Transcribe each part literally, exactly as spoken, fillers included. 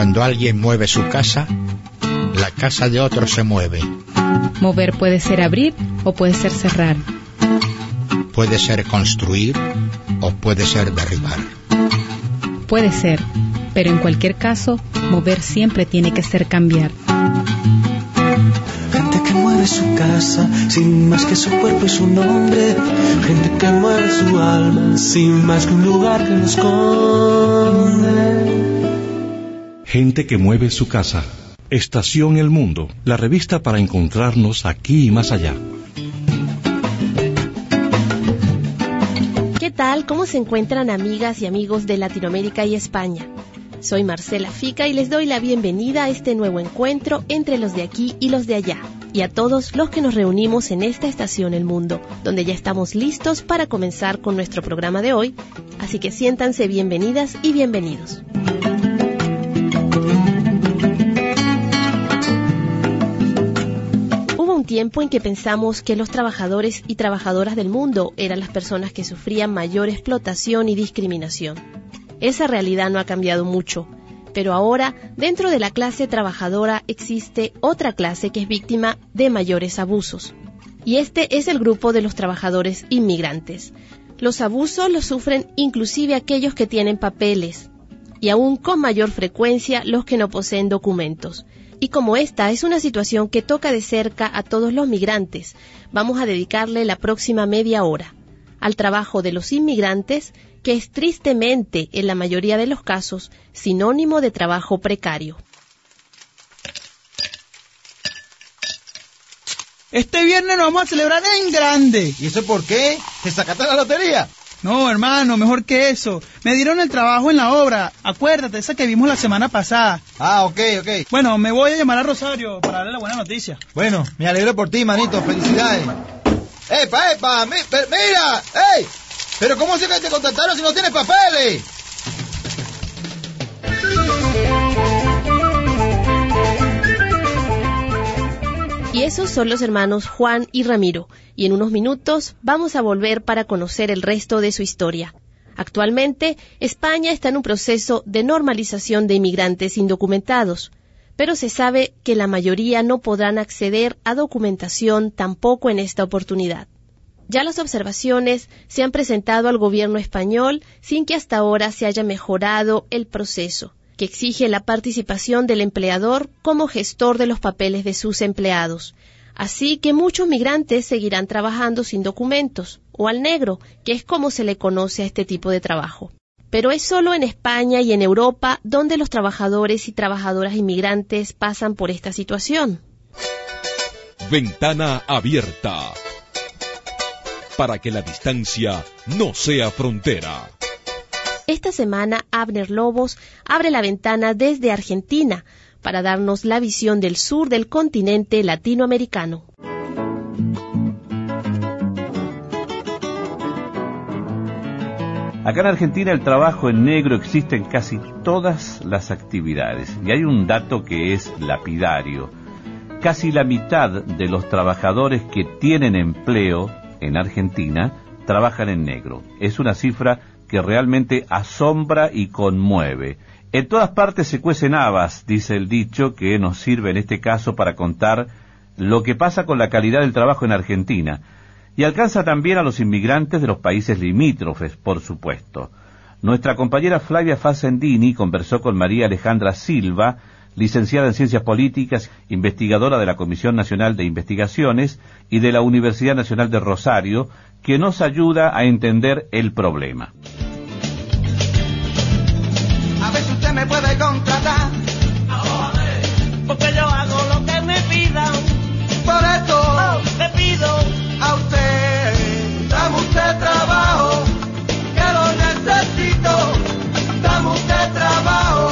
Cuando alguien mueve su casa, la casa de otro se mueve. Mover puede ser abrir o puede ser cerrar. Puede ser construir o puede ser derribar. Puede ser, pero en cualquier caso, mover siempre tiene que ser cambiar. Gente que mueve su casa, sin más que su cuerpo y su nombre. Gente que mueve su alma, sin más que un lugar que lo esconde. Gente que mueve su casa. Estación El Mundo, la revista para encontrarnos aquí y más allá. ¿Qué tal? ¿Cómo se encuentran, amigas y amigos de Latinoamérica y España? Soy Marcela Fica y les doy la bienvenida a este nuevo encuentro entre los de aquí y los de allá, y a todos los que nos reunimos en esta estación El Mundo, donde ya estamos listos para comenzar con nuestro programa de hoy, así que siéntanse bienvenidas y bienvenidos. Hubo un tiempo en que pensamos que los trabajadores y trabajadoras del mundo eran las personas que sufrían mayor explotación y discriminación. Esa realidad no ha cambiado mucho, pero ahora, dentro de la clase trabajadora existe otra clase que es víctima de mayores abusos. Y este es el grupo de los trabajadores inmigrantes. Los abusos los sufren inclusive aquellos que tienen papeles, y aún con mayor frecuencia los que no poseen documentos. Y como esta es una situación que toca de cerca a todos los migrantes, vamos a dedicarle la próxima media hora al trabajo de los inmigrantes, que es tristemente, en la mayoría de los casos, sinónimo de trabajo precario. Este viernes nos vamos a celebrar en grande. ¿Y eso por qué? ¿Te sacaste la lotería? No, hermano, mejor que eso. Me dieron el trabajo en la obra. Acuérdate, esa que vimos la semana pasada. Ah, ok, ok. Bueno, me voy a llamar a Rosario para darle la buena noticia. Bueno, me alegro por ti, manito. Felicidades. ¡Epa, epa! Mi, per, ¡Mira! ¡Ey! ¿Pero cómo se que te contactaron si no tienes papeles? Y esos son los hermanos Juan y Ramiro, y en unos minutos vamos a volver para conocer el resto de su historia. Actualmente, España está en un proceso de normalización de inmigrantes indocumentados, pero se sabe que la mayoría no podrán acceder a documentación tampoco en esta oportunidad. Ya las observaciones se han presentado al gobierno español sin que hasta ahora se haya mejorado el proceso, que exige la participación del empleador como gestor de los papeles de sus empleados. Así que muchos migrantes seguirán trabajando sin documentos, o al negro, que es como se le conoce a este tipo de trabajo. Pero es solo en España y en Europa donde los trabajadores y trabajadoras inmigrantes pasan por esta situación. Ventana abierta. Para que la distancia no sea frontera. Esta semana, Abner Lobos abre la ventana desde Argentina para darnos la visión del sur del continente latinoamericano. Acá en Argentina el trabajo en negro existe en casi todas las actividades. Y hay un dato que es lapidario. Casi la mitad de los trabajadores que tienen empleo en Argentina trabajan en negro. Es una cifra que realmente asombra y conmueve. En todas partes se cuecen habas, dice el dicho, que nos sirve en este caso para contar lo que pasa con la calidad del trabajo en Argentina. Y alcanza también a los inmigrantes de los países limítrofes, por supuesto. Nuestra compañera Flavia Facendini conversó con María Alejandra Silva, licenciada en Ciencias Políticas, investigadora de la Comisión Nacional de Investigaciones y de la Universidad Nacional de Rosario, que nos ayuda a entender el problema. A ver si usted me puede contratar, porque yo hago lo que me pidan. Por esto oh, le pido a usted, dame usted trabajo, que lo necesito, dame usted trabajo.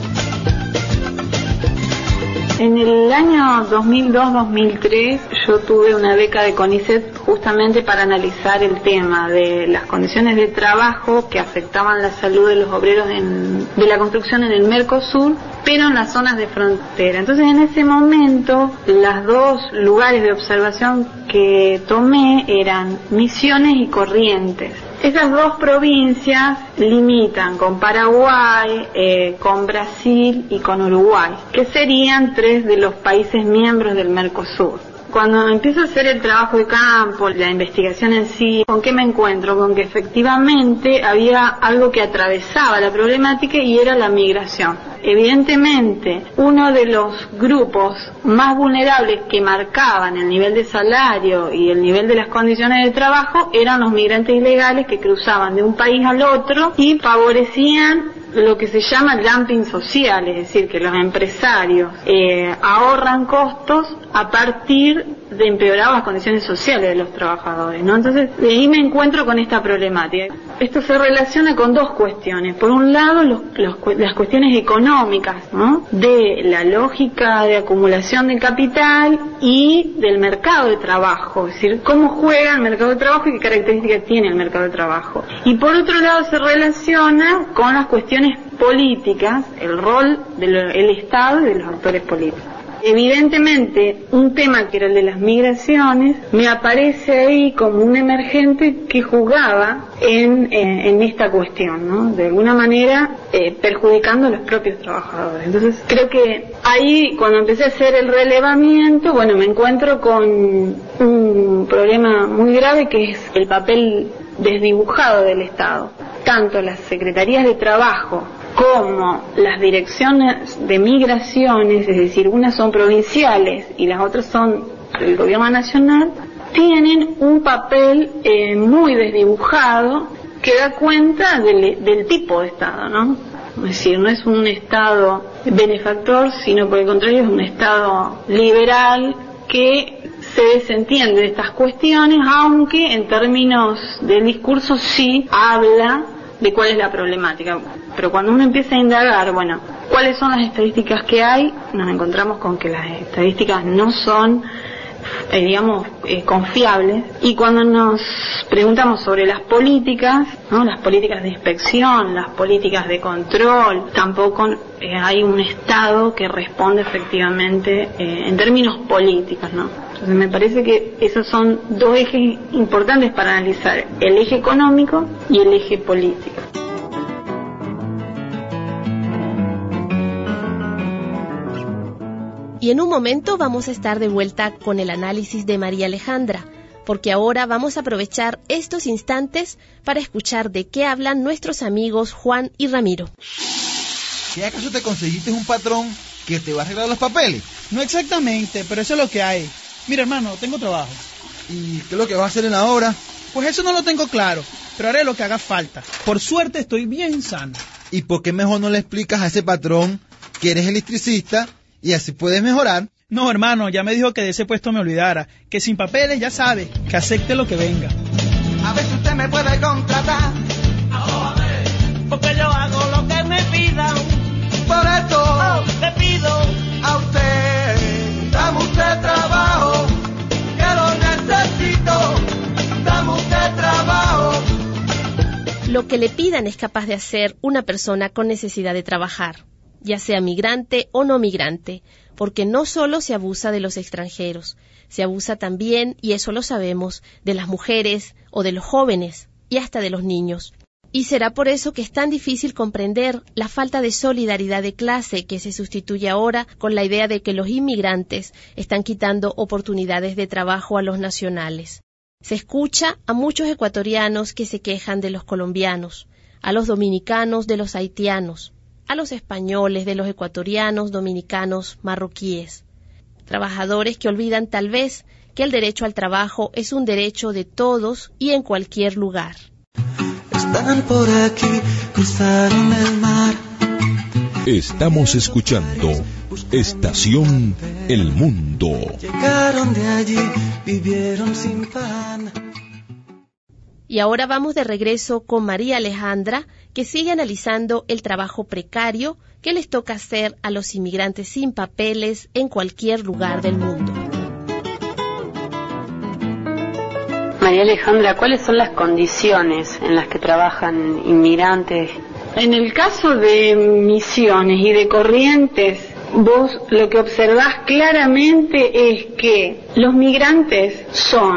En el año dos mil dos dos mil tres yo tuve una beca de CONICET justamente para analizar el tema de las condiciones de trabajo que afectaban la salud de los obreros en, de la construcción en el Mercosur, pero en las zonas de frontera. Entonces en ese momento los dos lugares de observación que tomé eran Misiones y Corrientes. Esas dos provincias limitan con Paraguay, eh, con Brasil y con Uruguay, que serían tres de los países miembros del Mercosur. Cuando empiezo a hacer el trabajo de campo, la investigación en sí, ¿con qué me encuentro? Con que efectivamente había algo que atravesaba la problemática y era la migración. Evidentemente, uno de los grupos más vulnerables que marcaban el nivel de salario y el nivel de las condiciones de trabajo eran los migrantes ilegales que cruzaban de un país al otro y favorecían lo que se llama dumping social, es decir, que los empresarios eh, ahorran costos a partir de empeorar las condiciones sociales de los trabajadores, ¿no? Entonces, de ahí me encuentro con esta problemática. Esto se relaciona con dos cuestiones. Por un lado, los, los, las cuestiones económicas, ¿no? De la lógica de acumulación de capital y del mercado de trabajo, es decir, cómo juega el mercado de trabajo y qué características tiene el mercado de trabajo. Y por otro lado, se relaciona con las cuestiones políticas, el rol del Estado y de los actores políticos. Evidentemente, un tema que era el de las migraciones me aparece ahí como un emergente que jugaba en, eh, en esta cuestión, ¿no? De alguna manera eh, perjudicando a los propios trabajadores. Entonces, creo que ahí, cuando empecé a hacer el relevamiento, bueno, me encuentro con un problema muy grave que es el papel desdibujado del Estado. Tanto las secretarías de trabajo como las direcciones de migraciones, es decir, unas son provinciales y las otras son del gobierno nacional, tienen un papel eh, muy desdibujado que da cuenta del, del tipo de Estado, ¿no? Es decir, no es un Estado benefactor, sino por el contrario es un Estado liberal que se desentiende de estas cuestiones, aunque en términos del discurso sí habla de cuál es la problemática. Pero cuando uno empieza a indagar, bueno, cuáles son las estadísticas que hay, nos encontramos con que las estadísticas no son, eh, digamos, eh, confiables. Y cuando nos preguntamos sobre las políticas, ¿no? Las políticas de inspección, las políticas de control, tampoco eh, hay un Estado que responde efectivamente eh, en términos políticos, ¿no? Entonces me parece que esos son dos ejes importantes para analizar, el eje económico y el eje político. Y en un momento vamos a estar de vuelta con el análisis de María Alejandra, porque ahora vamos a aprovechar estos instantes para escuchar de qué hablan nuestros amigos Juan y Ramiro. ¿Qué acaso te conseguiste un patrón que te va a arreglar los papeles? No exactamente, pero eso es lo que hay. Mira, hermano, tengo trabajo. ¿Y qué es lo que vas a hacer en la obra? Pues eso no lo tengo claro, pero haré lo que haga falta. Por suerte estoy bien sano. ¿Y por qué mejor no le explicas a ese patrón que eres electricista y así puedes mejorar? No, hermano, ya me dijo que de ese puesto me olvidara, que sin papeles ya sabe, que acepte lo que venga. A ver si usted me puede contratar, porque yo hago lo que me pidan. Por esto oh, le pido a usted, dame usted trabajo, que lo necesito, dame usted trabajo. Lo que le pidan es capaz de hacer una persona con necesidad de trabajar, ya sea migrante o no migrante, porque no solo se abusa de los extranjeros, se abusa también, y eso lo sabemos, de las mujeres o de los jóvenes y hasta de los niños. Y será por eso que es tan difícil comprender la falta de solidaridad de clase que se sustituye ahora con la idea de que los inmigrantes están quitando oportunidades de trabajo a los nacionales. Se escucha a muchos ecuatorianos que se quejan de los colombianos, a los dominicanos de los haitianos, a los españoles de los ecuatorianos, dominicanos, marroquíes. Trabajadores que olvidan tal vez que el derecho al trabajo es un derecho de todos y en cualquier lugar. Están por aquí, cruzaron el mar. Estamos escuchando Estación El Mundo. Llegaron de allí, vivieron sin pan. Y ahora vamos de regreso con María Alejandra, que sigue analizando el trabajo precario que les toca hacer a los inmigrantes sin papeles en cualquier lugar del mundo. María Alejandra, ¿cuáles son las condiciones en las que trabajan inmigrantes? En el caso de Misiones y de Corrientes, vos lo que observás claramente es que los migrantes son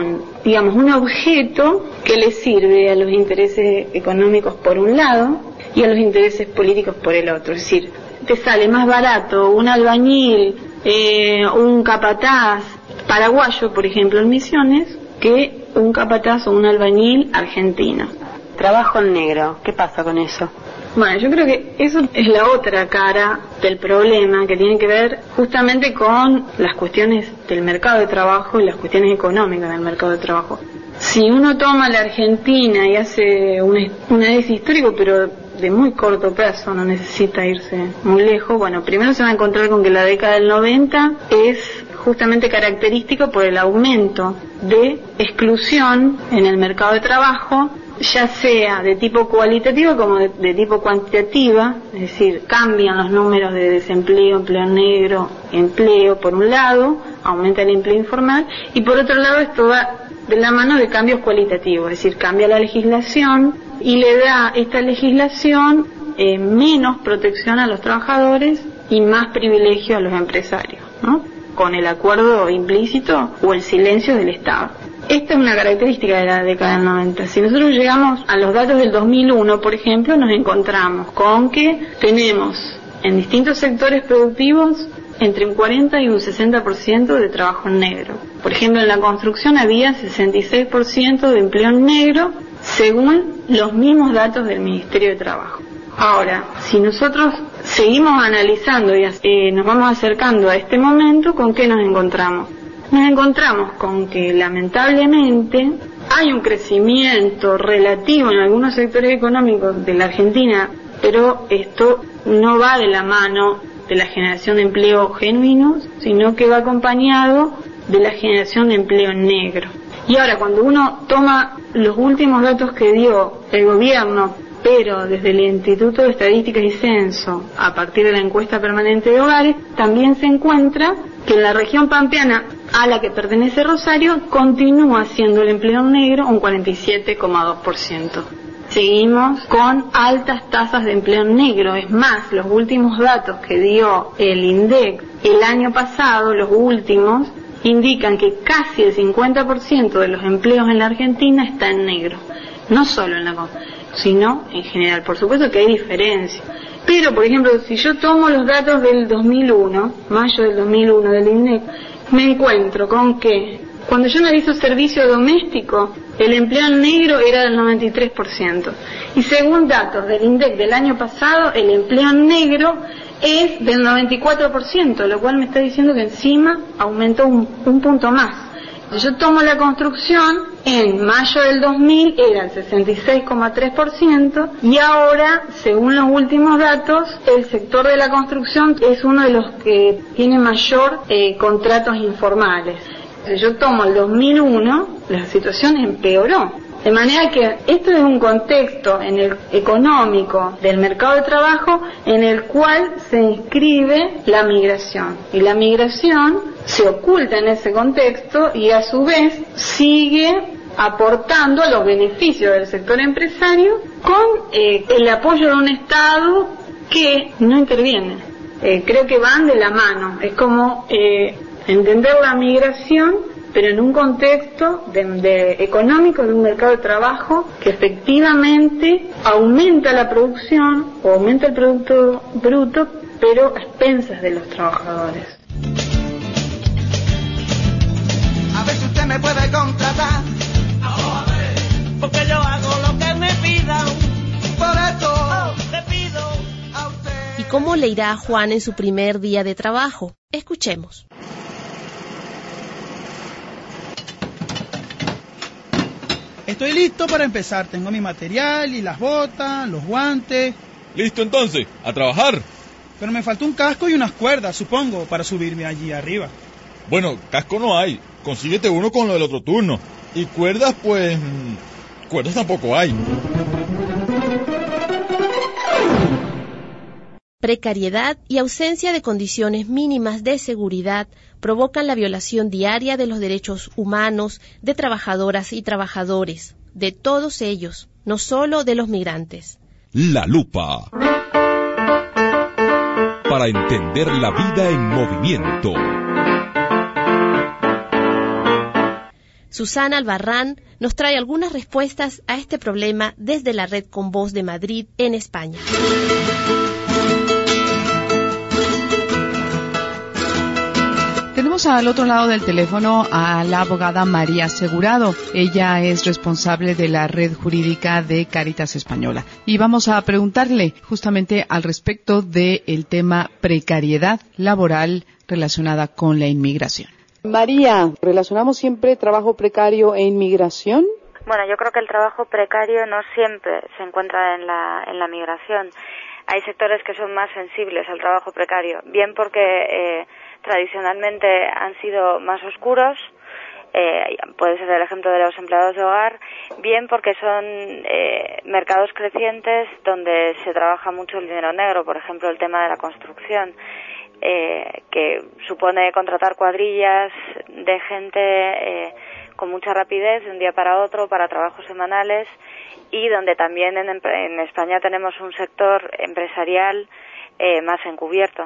digamos, un objeto que le sirve a los intereses económicos por un lado y a los intereses políticos por el otro. Es decir, te sale más barato un albañil, eh, un capataz paraguayo, por ejemplo, en Misiones, que un capataz o un albañil argentino. Trabajo en negro, ¿qué pasa con eso? Bueno, yo creo que eso es la otra cara del problema, que tiene que ver justamente con las cuestiones del mercado de trabajo y las cuestiones económicas del mercado de trabajo. Si uno toma la Argentina y hace un, un análisis histórico, pero de muy corto plazo, no necesita irse muy lejos, bueno, primero se va a encontrar con que la década del noventa es justamente característico por el aumento de exclusión en el mercado de trabajo, ya sea de tipo cualitativo como de, de tipo cuantitativa, es decir, cambian los números de desempleo, empleo negro, empleo por un lado, aumenta el empleo informal, y por otro lado esto va de la mano de cambios cualitativos, es decir, cambia la legislación y le da esta legislación eh, menos protección a los trabajadores y más privilegio a los empresarios, ¿no? Con el acuerdo implícito o el silencio del Estado. Esta es una característica de la década del noventa. Si nosotros llegamos a los datos del dos mil uno, por ejemplo, nos encontramos con que tenemos en distintos sectores productivos entre un cuarenta y un sesenta por ciento de trabajo en negro. Por ejemplo, en la construcción había sesenta y seis por ciento de empleo en negro, según los mismos datos del Ministerio de Trabajo. Ahora, si nosotros seguimos analizando y eh, nos vamos acercando a este momento, ¿con qué nos encontramos? Nos encontramos con que lamentablemente hay un crecimiento relativo en algunos sectores económicos de la Argentina, pero esto no va de la mano de la generación de empleo genuino, sino que va acompañado de la generación de empleo negro. Y ahora, cuando uno toma los últimos datos que dio el gobierno, pero desde el Instituto de Estadísticas y Censo, a partir de la encuesta permanente de hogares, también se encuentra que en la región pampeana a la que pertenece Rosario continúa siendo el empleo negro un cuarenta y siete coma dos por ciento. Seguimos con altas tasas de empleo negro. Es más, los últimos datos que dio el INDEC el año pasado, los últimos, indican que casi el cincuenta por ciento de los empleos en la Argentina está en negro. No solo en la costa, sino en general. Por supuesto que hay diferencia. Pero, por ejemplo, si yo tomo los datos del dos mil uno, mayo del dos mil uno del INDEC, me encuentro con que cuando yo analizo servicio doméstico, el empleo en negro era del noventa y tres por ciento. Y según datos del INDEC del año pasado, el empleo en negro es del noventa y cuatro por ciento, lo cual me está diciendo que encima aumentó un, un punto más. Si yo tomo la construcción, en mayo del dos mil era el sesenta y seis coma tres por ciento y ahora, según los últimos datos, el sector de la construcción es uno de los que tiene mayor eh, contratos informales. Si yo tomo el dos mil uno, la situación empeoró. De manera que esto es un contexto en el económico del mercado de trabajo en el cual se inscribe la migración. Y la migración se oculta en ese contexto y a su vez sigue aportando a los beneficios del sector empresario con eh, el apoyo de un Estado que no interviene. Eh, creo que van de la mano. Es como eh, entender la migración, pero en un contexto de, de económico de un mercado de trabajo que efectivamente aumenta la producción o aumenta el producto bruto, pero a expensas de los trabajadores. A ver si usted me puede contratar, porque yo hago lo que me pidan, por esto le pido a usted. ¿Y cómo le irá a Juan en su primer día de trabajo? Escuchemos. Estoy listo para empezar. Tengo mi material y las botas, los guantes. Listo entonces, a trabajar. Pero me falta un casco y unas cuerdas, supongo, para subirme allí arriba. Bueno, casco no hay. Consíguete uno con lo del otro turno. Y cuerdas, pues... cuerdas tampoco hay. Precariedad y ausencia de condiciones mínimas de seguridad provocan la violación diaria de los derechos humanos de trabajadoras y trabajadores, de todos ellos, no solo de los migrantes. La lupa. Para entender la vida en movimiento. Susana Albarrán nos trae algunas respuestas a este problema desde la Red Con Voz de Madrid, en España. Tenemos al otro lado del teléfono a la abogada María Segurado. Ella es responsable de la red jurídica de Cáritas Española. Y vamos a preguntarle justamente al respecto del tema precariedad laboral relacionada con la inmigración. María, ¿relacionamos siempre trabajo precario e inmigración? Bueno, yo creo que el trabajo precario no siempre se encuentra en la, en la migración. Hay sectores que son más sensibles al trabajo precario, bien porque eh, tradicionalmente han sido más oscuros, eh, puede ser el ejemplo de los empleados de hogar, bien porque son eh, mercados crecientes donde se trabaja mucho el dinero negro, por ejemplo el tema de la construcción, eh, que supone contratar cuadrillas de gente eh, con mucha rapidez de un día para otro para trabajos semanales, y donde también en, en España tenemos un sector empresarial eh, más encubierto.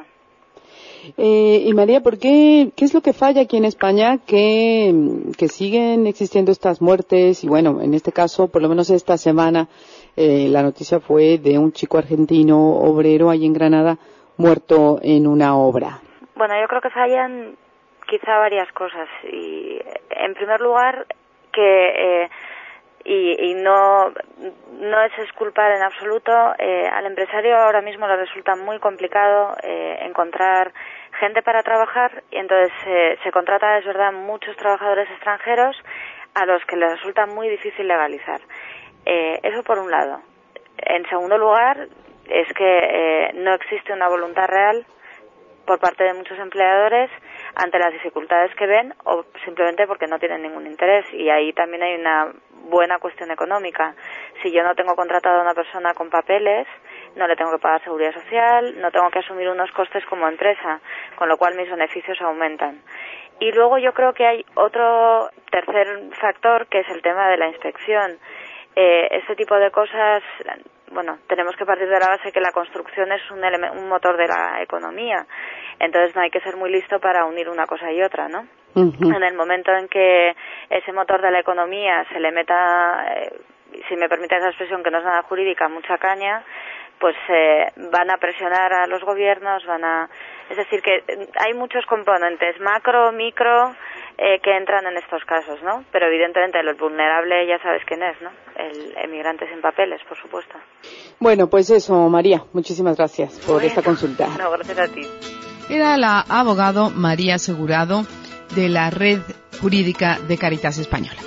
Eh, y María, ¿por qué, qué es lo que falla aquí en España que, que siguen existiendo estas muertes? Y bueno, en este caso, por lo menos esta semana, eh, la noticia fue de un chico argentino obrero ahí en Granada muerto en una obra. Bueno, yo creo que fallan quizá varias cosas. Y en primer lugar, que eh, y, y no no es exculpar en absoluto, eh, al empresario ahora mismo le resulta muy complicado eh, encontrar gente para trabajar, y entonces eh, se contrata, es verdad, muchos trabajadores extranjeros a los que les resulta muy difícil legalizar. Eh, eso por un lado. En segundo lugar, es que eh, no existe una voluntad real por parte de muchos empleadores ante las dificultades que ven, o simplemente porque no tienen ningún interés, y ahí también hay una buena cuestión económica. Si yo no tengo contratado a una persona con papeles, no le tengo que pagar seguridad social, no tengo que asumir unos costes como empresa, con lo cual mis beneficios aumentan. Y luego yo creo que hay otro tercer factor, que es el tema de la inspección. Eh, este tipo de cosas, bueno, tenemos que partir de la base que la construcción es un, eleme- un motor de la economía, entonces no hay que ser muy listo para unir una cosa y otra, ¿no? Uh-huh. En el momento en que ese motor de la economía se le meta, eh, si me permite esa expresión que no es nada jurídica, mucha caña, pues eh, van a presionar a los gobiernos, van a... Es decir, que hay muchos componentes, macro, micro, eh, que entran en estos casos, ¿no? Pero evidentemente el vulnerable ya sabes quién es, ¿no? El emigrante sin papeles, por supuesto. Bueno, pues eso, María, muchísimas gracias por bueno, esta consulta. No, gracias a ti. Era la abogado María Segurado de la Red Jurídica de Cáritas Española.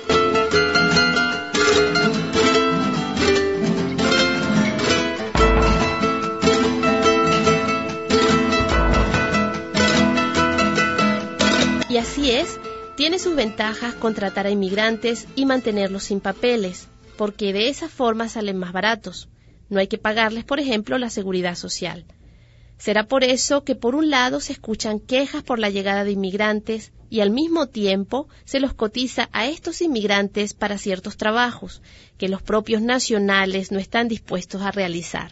Y así es, tiene sus ventajas contratar a inmigrantes y mantenerlos sin papeles, porque de esa forma salen más baratos. No hay que pagarles, por ejemplo, la seguridad social. Será por eso que por un lado se escuchan quejas por la llegada de inmigrantes y al mismo tiempo se los cotiza a estos inmigrantes para ciertos trabajos que los propios nacionales no están dispuestos a realizar.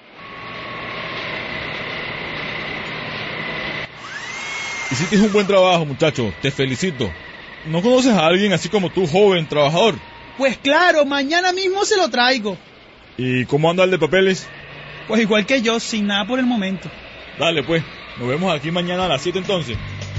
Hiciste un buen trabajo, muchacho, te felicito. ¿No conoces a alguien así como tú, joven, trabajador? Pues claro, mañana mismo se lo traigo. ¿Y cómo anda el de papeles? Pues igual que yo, sin nada por el momento. Dale pues, nos vemos aquí mañana a las siete entonces.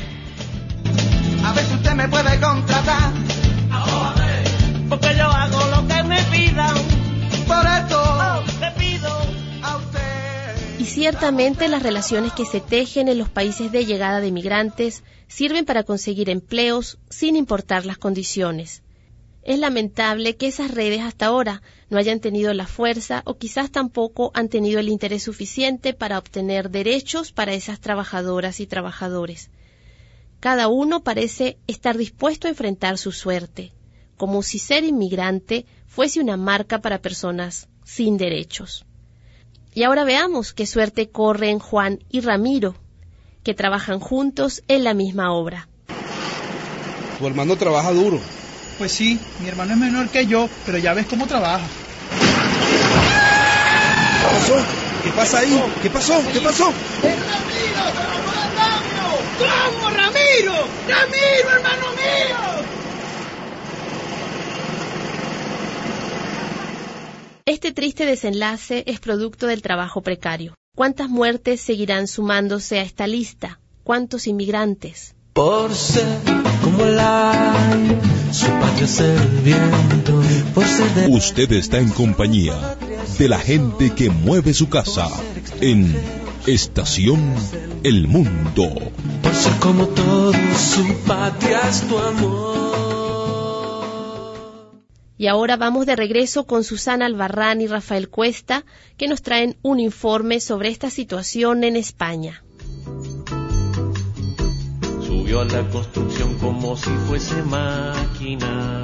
A ver si usted me puede contratar. A ver. Porque yo hago lo que me pidan. Por esto oh, le pido a usted. Y ciertamente las relaciones que se tejen en los países de llegada de migrantes sirven para conseguir empleos sin importar las condiciones. Es lamentable que esas redes hasta ahora no hayan tenido la fuerza o quizás tampoco han tenido el interés suficiente para obtener derechos para esas trabajadoras y trabajadores. Cada uno parece estar dispuesto a enfrentar su suerte, como si ser inmigrante fuese una marca para personas sin derechos. Y ahora veamos qué suerte corren Juan y Ramiro, que trabajan juntos en la misma obra. Tu hermano trabaja duro. Pues sí, mi hermano es menor que yo, pero ya ves cómo trabaja. ¿Qué pasó? ¿Qué pasa ahí? ¿Qué pasó? ¿Qué pasó? ¡Es Ramiro! ¡Se rompió el andamio! ¡Ramiro! ¡Ramiro, hermano mío! ¡Ramiro! ¡Ramiro, hermano mío! ¡Ramiro! ¡Ramiro! ¡Ramiro! ¡Ramiro! ¡Ramiro! ¡Ramiro! ¡Ramiro! ¡Ramiro! ¡Ramiro! ¡Ramiro! ¡Ramiro! ¡Ramiro! ¡Ramiro! ¡Ramiro! ¡Ramiro! ¡Ramiro! ¡Ramiro! ¡Ramiro! ¡Ramiro! Este triste desenlace es producto del trabajo precario. ¿Cuántas muertes seguirán sumándose a esta lista? ¿Cuántos inmigrantes? Por ser como el aire, su patria es el viento. Por ser de... Usted está en compañía de la gente que mueve su casa en Estación El Mundo. Por ser como todos, su patria es tu amor. Y ahora vamos de regreso con Susana Albarrán y Rafael Cuesta, que nos traen un informe sobre esta situación en España. Subió a la construcción como si fuese máquina.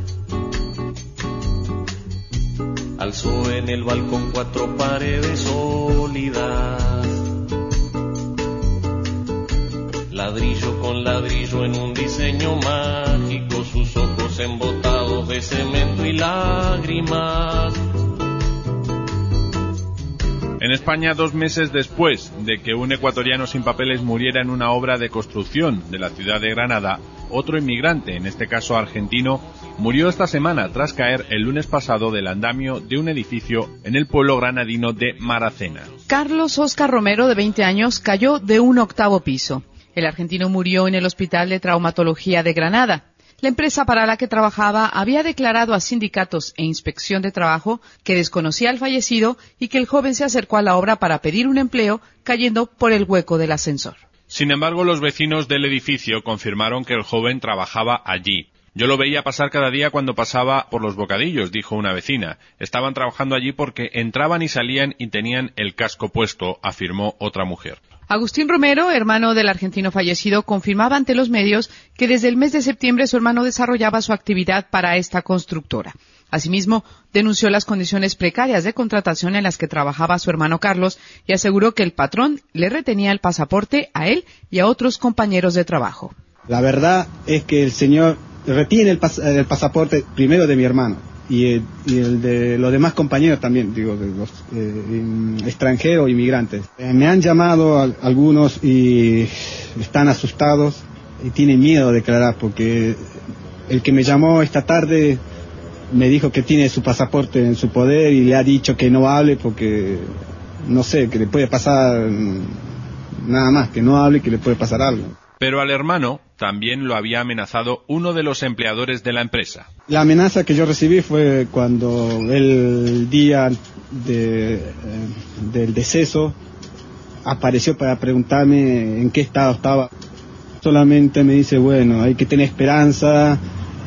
Alzó en el balcón cuatro paredes sólidas. Ladrillo con ladrillo en un diseño mágico, sus ojos embotados de cemento y lágrimas. En España, dos meses después de que un ecuatoriano sin papeles muriera en una obra de construcción de la ciudad de Granada, otro inmigrante, en este caso argentino, murió esta semana tras caer el lunes pasado del andamio de un edificio en el pueblo granadino de Maracena. Carlos Óscar Romero, de veinte años, cayó de un octavo piso. El argentino murió en el Hospital de Traumatología de Granada. La empresa para la que trabajaba había declarado a sindicatos e inspección de trabajo que desconocía al fallecido y que el joven se acercó a la obra para pedir un empleo, cayendo por el hueco del ascensor. Sin embargo, los vecinos del edificio confirmaron que el joven trabajaba allí. Yo lo veía pasar cada día cuando pasaba por los bocadillos, dijo una vecina. Estaban trabajando allí porque entraban y salían y tenían el casco puesto, afirmó otra mujer. Agustín Romero, hermano del argentino fallecido, confirmaba ante los medios que desde el mes de septiembre su hermano desarrollaba su actividad para esta constructora. Asimismo, denunció las condiciones precarias de contratación en las que trabajaba su hermano Carlos y aseguró que el patrón le retenía el pasaporte a él y a otros compañeros de trabajo. La verdad es que el señor retiene el, pas- el pasaporte primero de mi hermano y el, y el de los demás compañeros también, digo, de los eh, extranjeros, inmigrantes. Eh, me han llamado a, algunos y están asustados y tienen miedo de declarar porque el que me llamó esta tarde me dijo que tiene su pasaporte en su poder y le ha dicho que no hable porque, no sé, que le puede pasar nada más, que no hable, que le puede pasar algo. Pero al hermano también lo había amenazado uno de los empleadores de la empresa. La amenaza que yo recibí fue cuando el día de, eh, del deceso apareció para preguntarme en qué estado estaba. Solamente me dice, bueno, hay que tener esperanza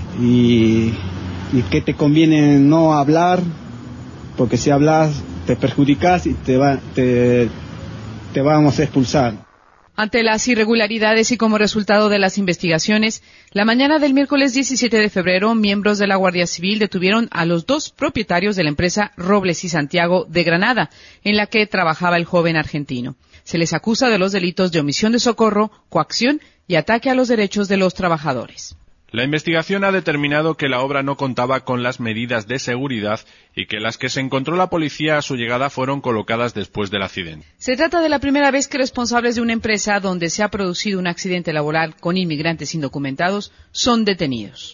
y, y que te conviene no hablar, porque si hablas te perjudicas y te, va, te, te vamos a expulsar. Ante las irregularidades y como resultado de las investigaciones, la mañana del miércoles diecisiete de febrero, miembros de la Guardia Civil detuvieron a los dos propietarios de la empresa Robles y Santiago de Granada, en la que trabajaba el joven argentino. Se les acusa de los delitos de omisión de socorro, coacción y ataque a los derechos de los trabajadores. La investigación ha determinado que la obra no contaba con las medidas de seguridad y que las que se encontró la policía a su llegada fueron colocadas después del accidente. Se trata de la primera vez que responsables de una empresa donde se ha producido un accidente laboral con inmigrantes indocumentados son detenidos.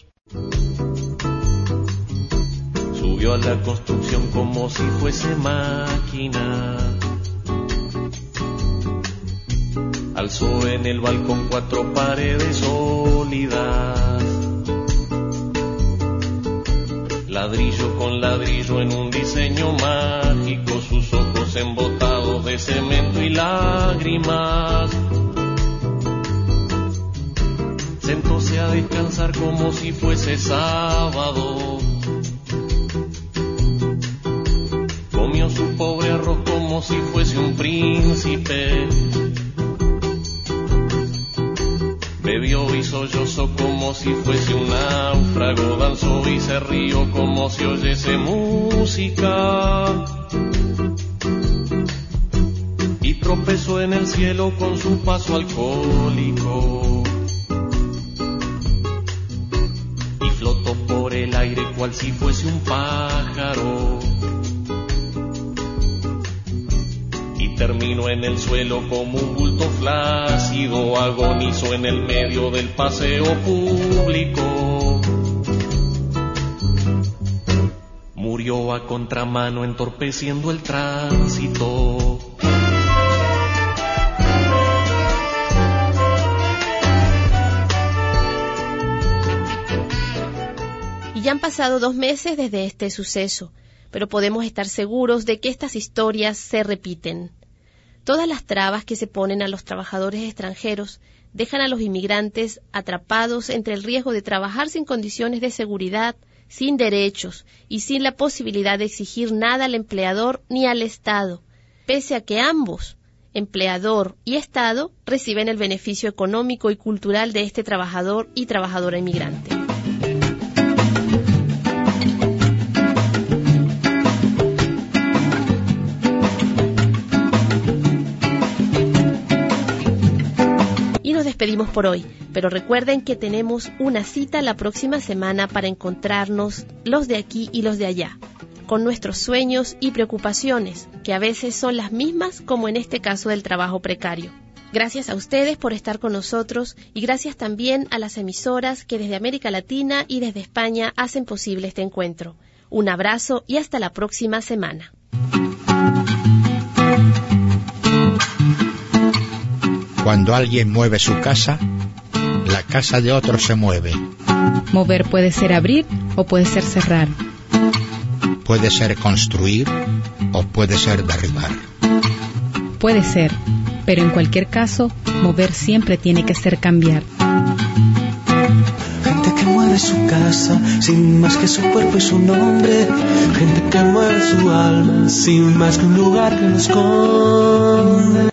Subió a la construcción como si fuese máquina. Alzó en el balcón cuatro paredes sólidas. Ladrillo con ladrillo en un diseño mágico, sus ojos embotados de cemento y lágrimas. Sentóse a descansar como si fuese sábado. Comió su pobre arroz como si fuese un príncipe. Bebió y sollozó como si fuese un náufrago, danzó y se rió como si oyese música. Y tropezó en el cielo con su paso alcohólico. Y flotó por el aire cual si fuese un pájaro. Terminó en el suelo como un bulto flácido, agonizó en el medio del paseo público. Murió corrió a contramano entorpeciendo el tránsito. Y ya han pasado dos meses desde este suceso, pero podemos estar seguros de que estas historias se repiten. Todas las trabas que se ponen a los trabajadores extranjeros dejan a los inmigrantes atrapados entre el riesgo de trabajar sin condiciones de seguridad, sin derechos y sin la posibilidad de exigir nada al empleador ni al Estado, pese a que ambos, empleador y Estado, reciben el beneficio económico y cultural de este trabajador y trabajadora inmigrante. Despedimos por hoy, pero recuerden que tenemos una cita la próxima semana para encontrarnos los de aquí y los de allá, con nuestros sueños y preocupaciones, que a veces son las mismas como en este caso del trabajo precario. Gracias a ustedes por estar con nosotros y gracias también a las emisoras que desde América Latina y desde España hacen posible este encuentro. Un abrazo y hasta la próxima semana. Cuando alguien mueve su casa, la casa de otro se mueve. Mover puede ser abrir o puede ser cerrar. Puede ser construir o puede ser derribar. Puede ser, pero en cualquier caso, mover siempre tiene que ser cambiar. Gente que mueve su casa, sin más que su cuerpo y su nombre. Gente que mueve su alma, sin más que un lugar que nos esconde.